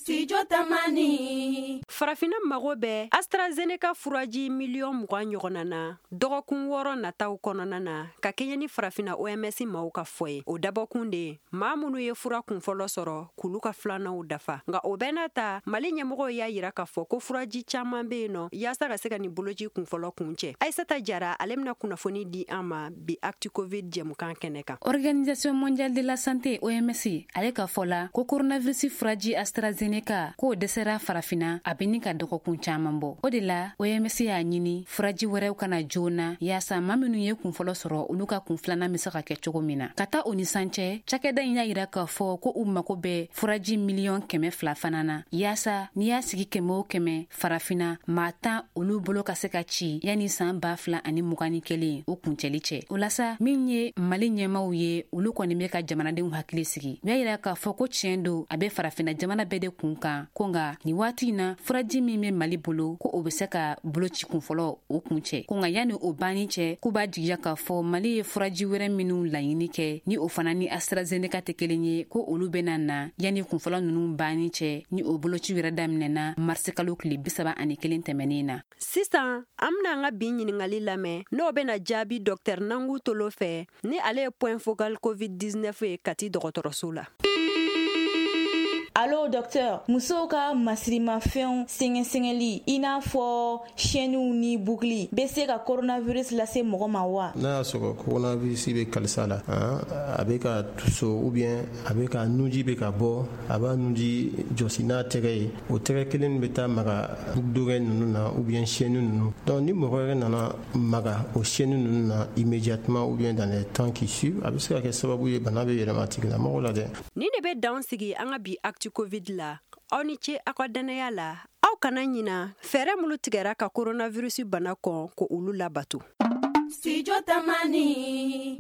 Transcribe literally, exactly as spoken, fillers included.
Studio Tamani. Farafina mago bɛ AstraZeneca furaji miliyɔn mugan ɲɔgɔnna na dɔgɔkun wɔɔrɔ nataw kɔnɔna na ka kɛɲɛ ni farafina O M S maaw ka fɔ ye. O dabɔkun de maa minnu ye fura kunfɔlɔ sɔrɔ k'olu ka filananw dafa. Nka o bɛɛ n'a ta Mali ɲɛmɔgɔw y'a yira k'a fɔ ko furaji caman bɛ yen nɔ yaasa ka se ka nin boloci kunfɔlɔ kun cɛ. Aissata Jara ale bɛna kunnafoni di an ma bi Actu Covid jɛmukan kɛnɛ kan. Organisation mondiale de la santé O M S ale ka fɔ la ko coronavirus furaji AstraZeneca k'o dɛsɛra farafina a bɛ ni ka dɔgɔkun caman bɔ. O de la O M S y'a ɲini furaji wɛrɛw kana joona yaasa maa minnu ye kunfɔlɔ sɔrɔ olu ka kun filanan bɛ se ka kɛ cogo min na. Ka taa o ni san cɛ cakɛda in y'a yira k'a fɔ ko u mago bɛ furaji miliyɔn kɛmɛ fila fana na yaasa n'i y'a sigi kɛmɛ o kɛmɛ farafina maa tan olu bolo ka se ka ci yanni san ba fila ani mugan ni kelen o kuncɛli cɛ. O la sa min ye Mali ɲɛmaw ye olu kɔni bɛ ka jamanadenw hakili sigi. U y'a yira k'a fɔ ko tiɲɛ don a bɛ farafina jamana bɛɛ de kun kan ko nka nin waati in na furaji min bɛ Mali bolo ko o bɛ se ka boloci kunfɔlɔ o kun cɛ. Ko nka yanni o banni cɛ k'u b'a jigiya k'a fɔ Mali ye furaji wɛrɛ minnu laɲini kɛ ni o fana ni AstraZeneca tɛ kelen ye ko olu bɛna na yanni kunfɔlɔ ninnu banni cɛ ni o boloci wɛrɛ daminɛna marisi kalo tile bi saba ani kelen tɛmɛnen na. Sisan an bɛna an ka bi ɲiningali lamɛn n'o bɛna jaabi Dr Nangu Tolo fɛ ni ale ye point focal covid dix-neuf ye Kati dɔgɔtɔrɔso la. Allo docteur, musow ka masirimafɛnw sɛngɛsɛngɛli i n'a fɔ chaînew ni boucles bɛ se ka coronavirus lase mɔgɔ ma wa? N'a y'a sɔrɔ coronavirus bɛ kalisa la a bɛ ka tuso ou bien a bɛ ka nuji bɛ ka bɔ a b'a nuji jɔsi n'a tɛgɛ ye o tɛgɛ kelen bɛ taa maga dogɛ ninnu na ou bien chaîne ninnu. Donc ni mɔgɔ yɛrɛ nana maga o chaîne ninnu na immédiatement ou bien dans les temps qui suivent a bɛ se ka kɛ sababu ye bana bɛ yɛlɛma tigilamɔgɔ la dɛ. Ni ne bɛ dan sigi an ka bi Actu Covid la aw ni ce aw ka danaya la aw kana ɲina fɛɛrɛ minnu tigɛra ka coronavirus bana kɔn ko olu labato. Studio Tamani.